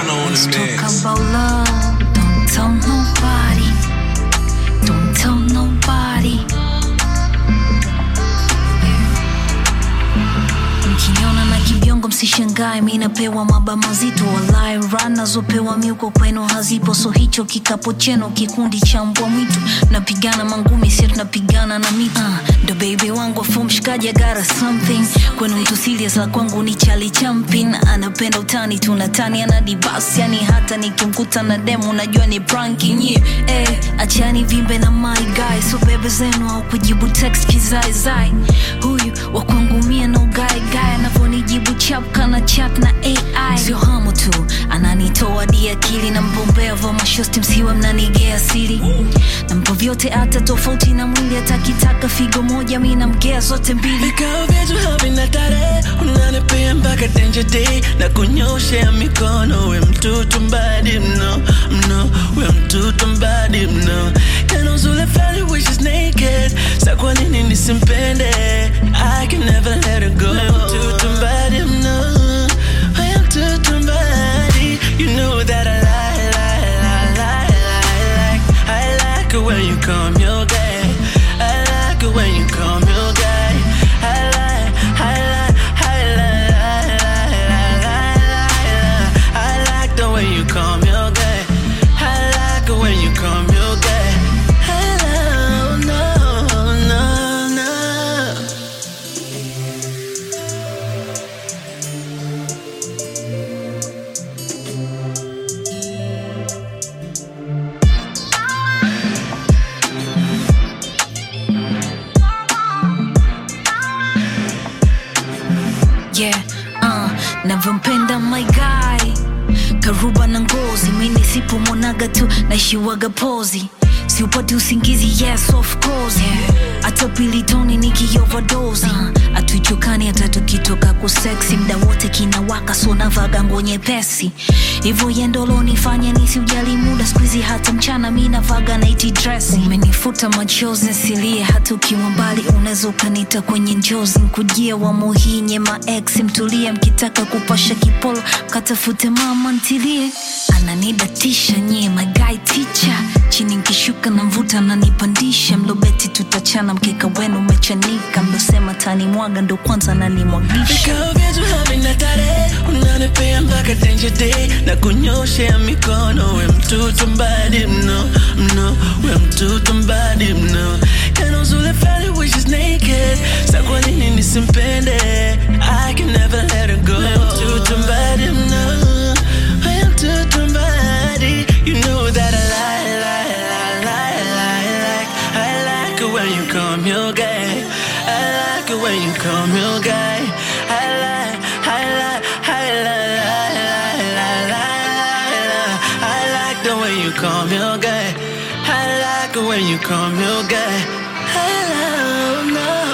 Montana on the mix. Let's talk about love. Don't tell nobody. Don't tell nobody. Mkiniona na kibiongo msishangae, mimi napewa maba mazito walai run nazopewa miuko kwenu hazipo, so hicho kikapo cheno kikundi cha mbwa mwitu, napigana mangumi sio tunapigana na miti. The baby wangu from mshikaji got something, kwenu mtu serious la kwangu ni Charlie Champin, anapenda utani tunatani ana divas, yani hata nikimkuta na demo najua ni pranking. Achani vimbe na my guy, so bebe zenu au kujibu text kizaizai, huyu wa kwangu mia no guy anavonijibu chap kana chat na AI. Sio hamu tu ananitoa di akili, na mbombea vya mashosti msiwa mnanigea siri, na mpo vyote hata tofauti na mwili, hata kitaka figo moja mimi namgea zote mbili. Vikao vyetu havina tarehe, unanipea mpaka danger day, na kunyoshea mikono, we mtoto mbadi mno, we mtoto mbadi mno. Tena uzule flani wishes naked, sa kwa nini nisimpende, I can never let her go. We mtoto mbadi mno, we mtoto mbadi. You know that I like it when you come your way. I like it when you come your way. I like the way you come your way. I like it when you come your way. Hello, no. Navyompenda my guy karuba na ngozi, mimi sipo monaga tu naishiwaga pozi, siupati usingizi yes of course, hata pili toni niki overdose, atuichokani hata tukitoka kusexy, mda wote kinawaka so navaga nguo nyepesi, hivyo yendolo nifanya nisiujali muda, squeezy hata mchana mimi navaga night dress. Umenifuta machozi nsilie, hata ukiwa mbali unaweza ukanita kwenye njozi, nkujia wa muhinye ma ex mtulie, mkitaka kupasha kipolo katafute mama ntilie, ananidatisha nye my guy teacher, chini nkishuka na mvuta na nipandisha, mlobeti tutachana mkeka wenu umechanika, mlosema tani mwaga ndo kwanza nanimwagisha. Vikao vyetu havina tarehe, unanipea mpaka danger day, na kunyoshea mikono, we mtoto mbadi mno, we mtoto mbadi mno. Tena uzule flani wishes naked, sa kwa nini nisimpende, I can never let her go. We mtoto mbadi mno, we mtoto mbadi. You know that I like it when you come your way. I like it when you come your way. I like the way you come your way. I like it when you come your way. Hello, no.